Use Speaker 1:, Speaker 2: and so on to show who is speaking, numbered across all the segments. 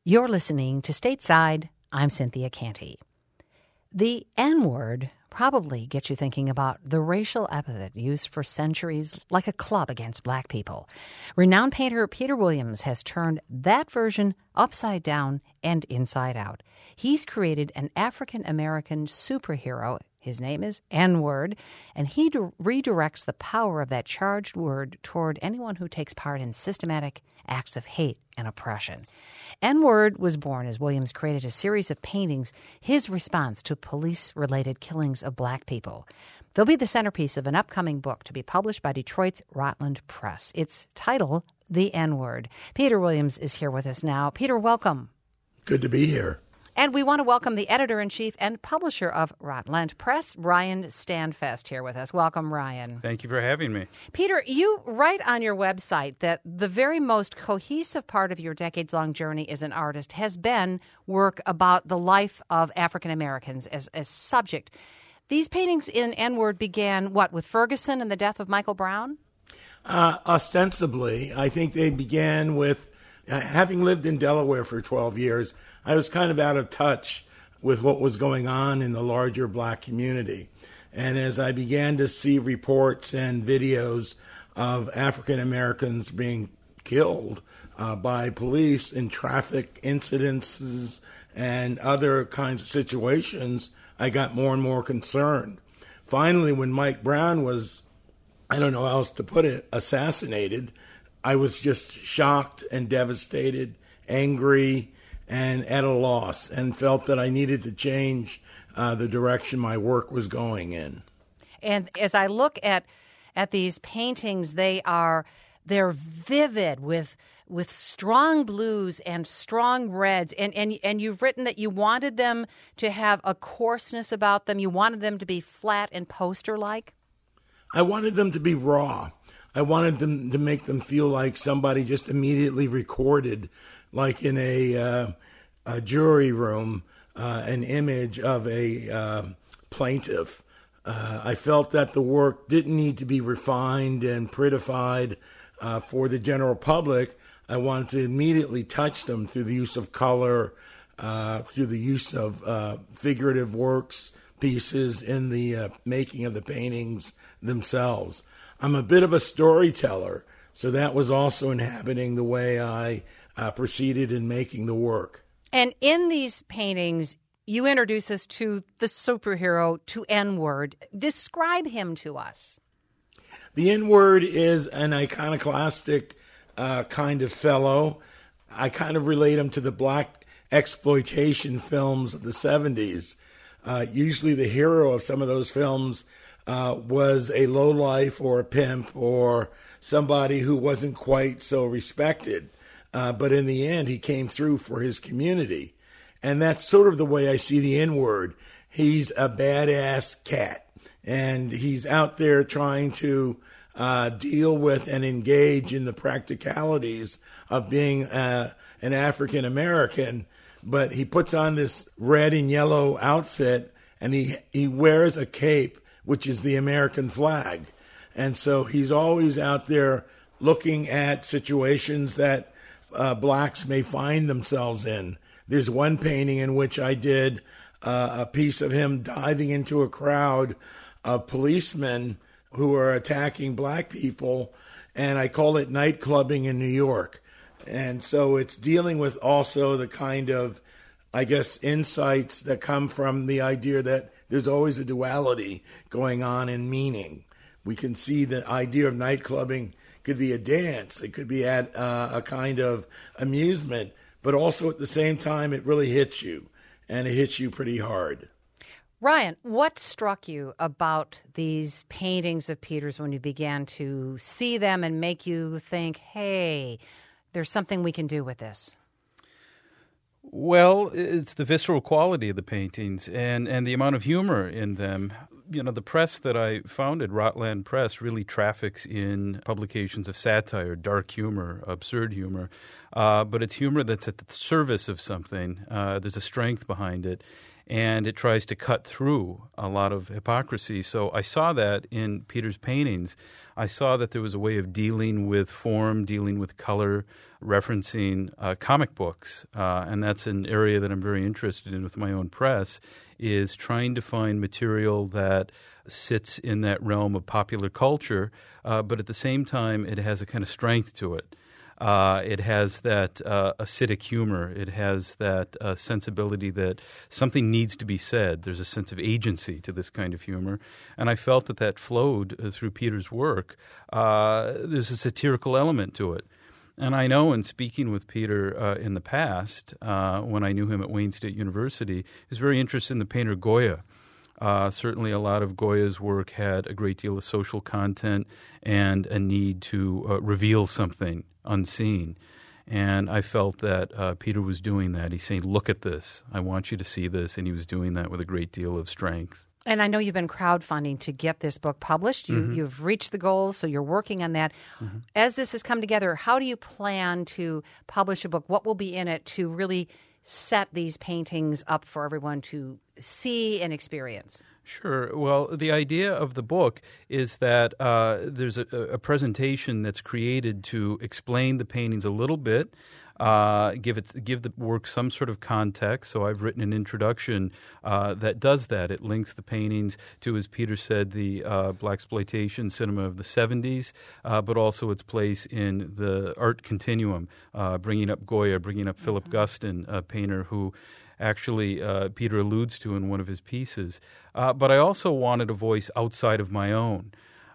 Speaker 1: You're listening to Stateside. I'm Cynthia Canty. The N-word probably gets you thinking about the racial epithet used for centuries like a club against black people. Renowned painter Peter Williams has turned that version upside down and inside out. He's created an African-American superhero. His name is N-word, and he redirects the power of that charged word toward anyone who takes part in systematic acts of hate and oppression. N-word was born as Williams created a series of paintings, his response to police-related killings of black people. They'll be the centerpiece of an upcoming book to be published by Detroit's Rotland Press. Its title, The N-word. Peter Williams is here with us now. Peter, welcome.
Speaker 2: Good to be here.
Speaker 1: And we want to welcome the editor-in-chief and publisher of Rotland Press, Ryan Standfast, here with us. Welcome, Ryan.
Speaker 3: Thank you for having me.
Speaker 1: Peter, you write on your website that the very most cohesive part of your decades-long journey as an artist has been work about the life of African Americans as subject. These paintings in N-word began, with Ferguson and the death of Michael Brown?
Speaker 2: Ostensibly, I think they began with, having lived in Delaware for 12 years, I was kind of out of touch with what was going on in the larger black community. And as I began to see reports and videos of African Americans being killed by police in traffic incidences and other kinds of situations, I got more and more concerned. Finally, when Mike Brown was, I don't know how else to put it, assassinated, I was just shocked and devastated, angry, and at a loss, and felt that I needed to change the direction my work was going in.
Speaker 1: And as I look at these paintings, they're vivid with strong blues and strong reds, and you've written that you wanted them to have a coarseness about them. You wanted them to be flat and poster-like.
Speaker 2: I wanted them to be raw. I wanted them to make them feel like somebody just immediately recorded, like in a jury room, an image of a plaintiff. I felt that the work didn't need to be refined and prettified for the general public. I wanted to immediately touch them through the use of color, through the use of figurative works, pieces in the making of the paintings themselves. I'm a bit of a storyteller, so that was also inhabiting the way I proceeded in making the work.
Speaker 1: And in these paintings, you introduce us to the superhero, to N-word. Describe him to us.
Speaker 2: The N-word is an iconoclastic kind of fellow. I kind of relate him to the black exploitation films of the 70s. Usually the hero of some of those films was a lowlife or a pimp or somebody who wasn't quite so respected. But in the end, he came through for his community. And that's sort of the way I see the N-word. He's a badass cat, and he's out there trying to deal with and engage in the practicalities of being an African American. But he puts on this red and yellow outfit, and he wears a cape, which is the American flag. And so he's always out there looking at situations that blacks may find themselves in. There's one painting in which I did a piece of him diving into a crowd of policemen who are attacking black people, and I call it night clubbing in New York. And so it's dealing with also the kind of, I guess, insights that come from the idea that there's always a duality going on in meaning. We can see the idea of night clubbing could be a dance. It could be at a kind of amusement, but also at the same time, it really hits you, and it hits you pretty hard.
Speaker 1: Ryan, what struck you about these paintings of Peter's when you began to see them and make you think, hey, there's something we can do with this?
Speaker 3: Well, it's the visceral quality of the paintings and the amount of humor in them. You know, the press that I founded, Rotland Press, really traffics in publications of satire, dark humor, absurd humor. But it's humor that's at the service of something. There's a strength behind it. and it tries to cut through a lot of hypocrisy. So I saw that in Peter's paintings. I saw that there was a way of dealing with form, dealing with color, referencing comic books, and that's an area that I'm very interested in with my own press, is trying to find material that sits in that realm of popular culture, but at the same time it has a kind of strength to it. It has that acidic humor. It has that sensibility that something needs to be said. There's a sense of agency to this kind of humor. And I felt that flowed through Peter's work. There's a satirical element to it. And I know in speaking with Peter in the past, when I knew him at Wayne State University, he's very interested in the painter Goya. Certainly a lot of Goya's work had a great deal of social content and a need to reveal something unseen. And I felt that Peter was doing that. He's saying, look at this. I want you to see this. And he was doing that with a great deal of strength.
Speaker 1: And I know you've been crowdfunding to get this book published. You've reached the goal, so you're working on that. As this has come together, how do you plan to publish a book? What will be in it to really set these paintings up for everyone to see and experience?
Speaker 3: Sure. Well, the idea of the book is that there's a presentation that's created to explain the paintings a little bit, give the work some sort of context. So I've written an introduction that does that. It links the paintings to, as Peter said, the blaxploitation cinema of the 70s, but also its place in the art continuum, bringing up Goya, bringing up Philip Guston, a painter who actually Peter alludes to in one of his pieces. But I also wanted a voice outside of my own.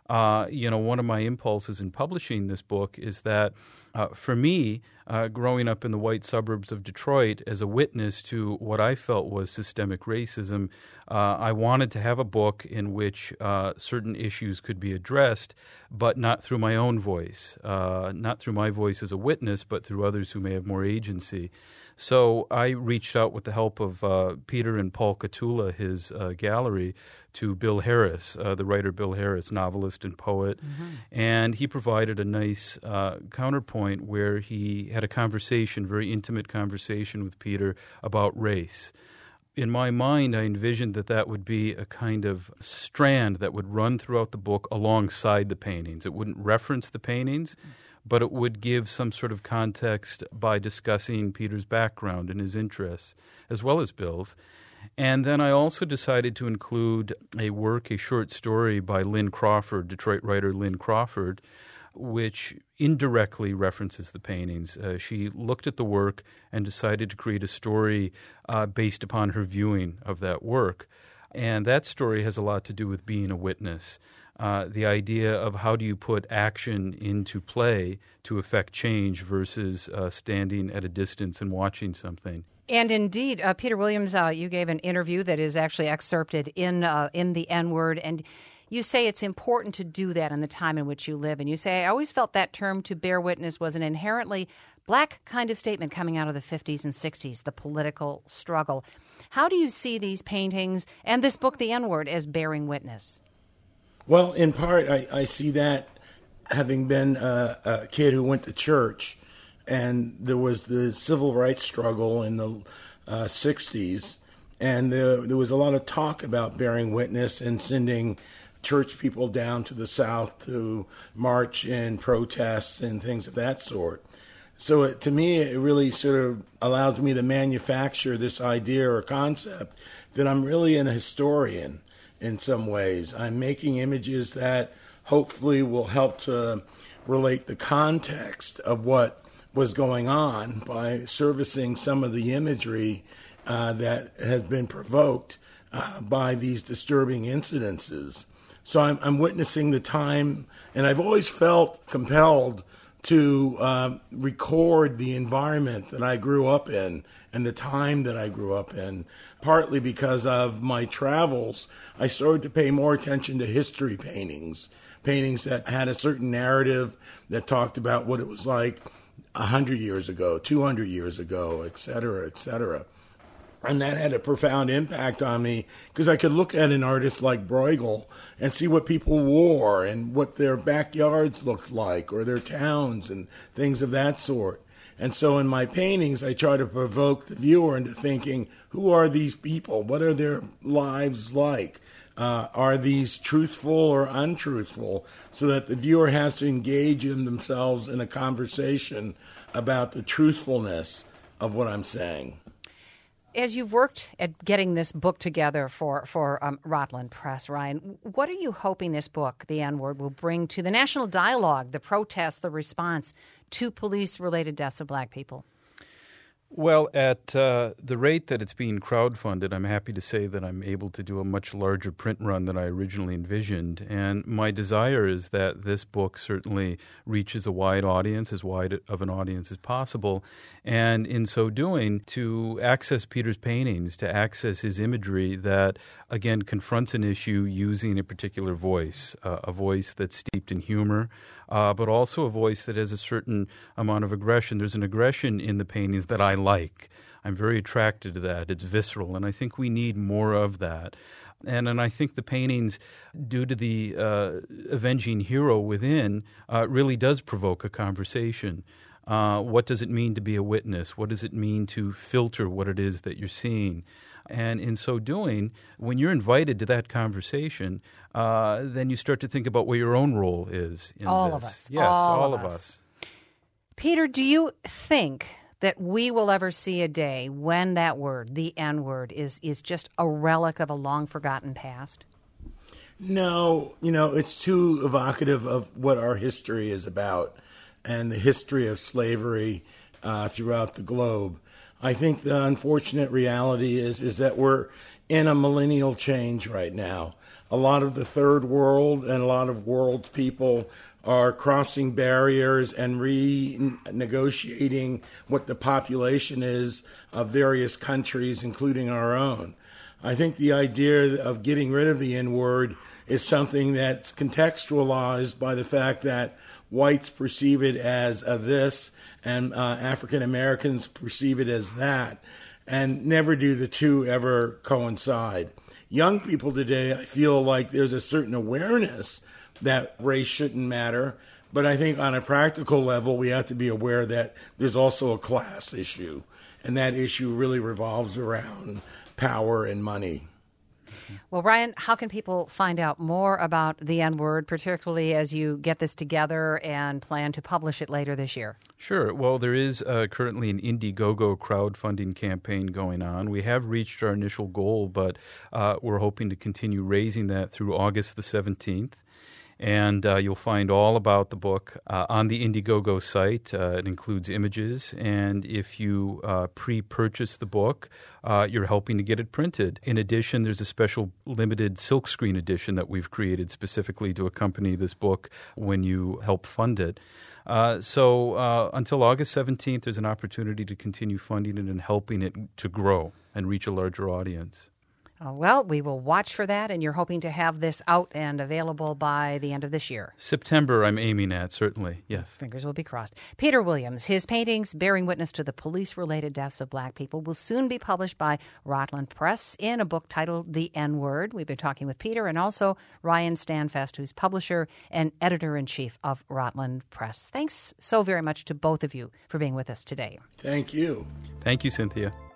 Speaker 3: One of my impulses in publishing this book is that for me, growing up in the white suburbs of Detroit as a witness to what I felt was systemic racism, I wanted to have a book in which certain issues could be addressed, but not through my own voice, not through my voice as a witness, but through others who may have more agency. So I reached out with the help of Peter and Paul Catula, his gallery, to Bill Harris, the writer Bill Harris, novelist and poet. And he provided a nice counterpoint where he had a conversation, very intimate conversation with Peter about race. In my mind, I envisioned that would be a kind of strand that would run throughout the book alongside the paintings. It wouldn't reference the paintings, but it would give some sort of context by discussing Peter's background and his interests, as well as Bill's. And then I also decided to include a short story by Lynn Crawford, Detroit writer Lynn Crawford, which indirectly references the paintings. She looked at the work and decided to create a story based upon her viewing of that work. And that story has a lot to do with being a witness. The idea of how do you put action into play to affect change versus standing at a distance and watching something.
Speaker 1: And indeed, Peter Williams, you gave an interview that is actually excerpted in the N-word, and you say it's important to do that in the time in which you live. And you say, I always felt that term to bear witness was an inherently black kind of statement coming out of the 50s and 60s, the political struggle. How do you see these paintings and this book, The N-word, as bearing witness? Well,
Speaker 2: in part, I see that having been a kid who went to church, and there was the civil rights struggle in the 60s, and there was a lot of talk about bearing witness and sending church people down to the South to march in protests and things of that sort. So to me, it really sort of allows me to manufacture this idea or concept that I'm really an historian in some ways. I'm making images that hopefully will help to relate the context of what was going on by servicing some of the imagery that has been provoked by these disturbing incidences. So I'm witnessing the time, and I've always felt compelled to record the environment that I grew up in and the time that I grew up in. Partly because of my travels, I started to pay more attention to history paintings that had a certain narrative that talked about what it was like 100 years ago, 200 years ago, et cetera, et cetera. And that had a profound impact on me because I could look at an artist like Bruegel and see what people wore and what their backyards looked like or their towns and things of that sort. And so in my paintings, I try to provoke the viewer into thinking, who are these people? What are their lives like? Are these truthful or untruthful? So that the viewer has to engage in themselves in a conversation about the truthfulness of what I'm saying.
Speaker 1: As you've worked at getting this book together for Rotland Press, Ryan, what are you hoping this book, The N-Word, will bring to the national dialogue, the protest, the response to police-related deaths of black people?
Speaker 3: Well, at the rate that it's being crowdfunded, I'm happy to say that I'm able to do a much larger print run than I originally envisioned. And my desire is that this book certainly reaches a wide audience, as wide of an audience as possible. And in so doing, to access Peter's paintings, to access his imagery that, again, confronts an issue using a particular voice, a voice that's steeped in humor, but also a voice that has a certain amount of aggression. There's an aggression in the paintings that I like. I'm very attracted to that. It's visceral, and I think we need more of that. And I think the paintings, due to the avenging hero within, really does provoke a conversation. What does it mean to be a witness? What does it mean to filter what it is that you're seeing? And in so doing, when you're invited to that conversation, then you start to think about what your own role is in
Speaker 1: all
Speaker 3: this.
Speaker 1: of us.
Speaker 3: Yes, all of us.
Speaker 1: Peter, do you think that we will ever see a day when that word, the N-word, is just a relic of a long-forgotten past?
Speaker 2: No, it's too evocative of what our history is about and the history of slavery throughout the globe. I think the unfortunate reality is that we're in a millennial change right now. A lot of the third world and a lot of world people are crossing barriers and renegotiating what the population is of various countries, including our own. I think the idea of getting rid of the N-word is something that's contextualized by the fact that whites perceive it as a this and African Americans perceive it as that, and never do the two ever coincide. Young people today, I feel like there's a certain awareness that race shouldn't matter, but I think on a practical level, we have to be aware that there's also a class issue, and that issue really revolves around power and money.
Speaker 1: Well, Ryan, how can people find out more about the N-word, particularly as you get this together and plan to publish it later this year?
Speaker 3: Sure. Well, there is currently an Indiegogo crowdfunding campaign going on. We have reached our initial goal, but we're hoping to continue raising that through August the 17th. And you'll find all about the book on the Indiegogo site. It includes images. And if you pre-purchase the book, you're helping to get it printed. In addition, there's a special limited silkscreen edition that we've created specifically to accompany this book when you help fund it. So until August 17th, there's an opportunity to continue funding it and helping it to grow and reach a larger audience.
Speaker 1: Well, we will watch for that, and you're hoping to have this out and available by the end of this year.
Speaker 3: September, I'm aiming at, certainly, yes.
Speaker 1: Fingers will be crossed. Peter Williams, his paintings bearing witness to the police-related deaths of black people will soon be published by Rotland Press in a book titled The N-Word. We've been talking with Peter and also Ryan Stanfest, who's publisher and editor-in-chief of Rotland Press. Thanks so very much to both of you for being with us today.
Speaker 2: Thank you.
Speaker 3: Thank you, Cynthia.